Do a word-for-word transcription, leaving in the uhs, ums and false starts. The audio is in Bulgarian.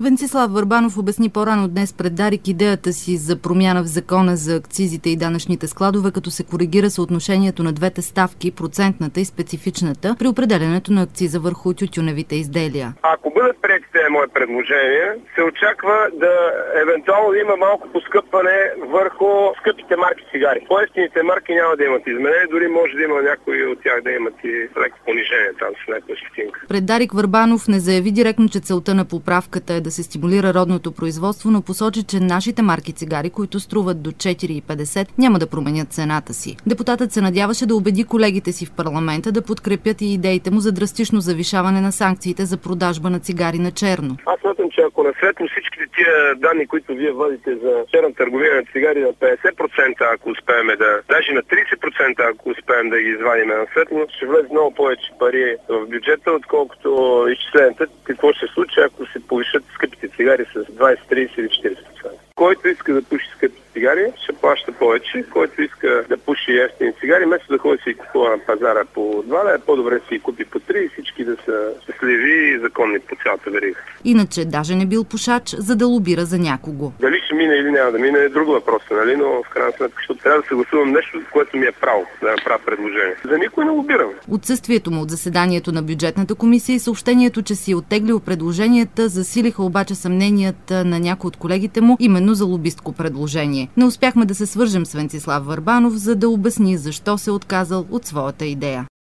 Венцислав Върбанов обясни по-рано днес пред Дарик идеята си за промяна в закона за акцизите и данъчните складове, като се коригира съотношението на двете ставки, процентната и специфичната, при определянето на акциза върху тютюневите изделия. Ако бъдат приети тези мои предложения, се очаква да евентуално има малко поскъпване върху скъпите марки цигари. По-евтините марки няма да имат изменение, дори може да има някои от тях да имат и леко понижение там с някаква стотинка. Пред Дарик Върбанов не заяви директно, че целта на поправката е да се стимулира родното производство, но посочи, че нашите марки цигари, които струват до четири и петдесет, няма да променят цената си. Депутатът се надяваше да убеди колегите си в парламента да подкрепят и идеите му за драстично завишаване на санкциите за продажба на цигари на черно. Аз смятам, че ако насветно всичките тия данни, които вие водите за черна търговия на цигари на петдесет процента, ако успеем да, даже на тридесет процента, ако успеем да ги извадим насветно, ще влезе много повече пари в бюджета, отколкото изчисленията. Какво ще се случи, ако се повишат скъпите цигари с двадесет, тридесет или четиридесет процента? Който иска да пуши скъпи цигари, ще плаща повече. Който иска да пуши евтини цигари, вместо да ходи си купува на пазара по два лева, по-добре си купи по три и всички да са щастливи и законни по цялата верига. Иначе даже не бил пушач, за да лобира за някого. Дали ще мине или няма да мине е друг въпрос, нали? Но в крайна сметка, защото трябва да съгласувам нещо, което ми е право да направя предложение. За никой не лобирам. Отсъствието му от заседанието на бюджетната комисия и съобщението, че си оттеглил предложенията, засилиха обаче съмненията на някои от колегите му именно за лобистко предложение. Не успяхме да се свържем с Венцислав Върбанов, за да обясни защо се отказал от своята идея.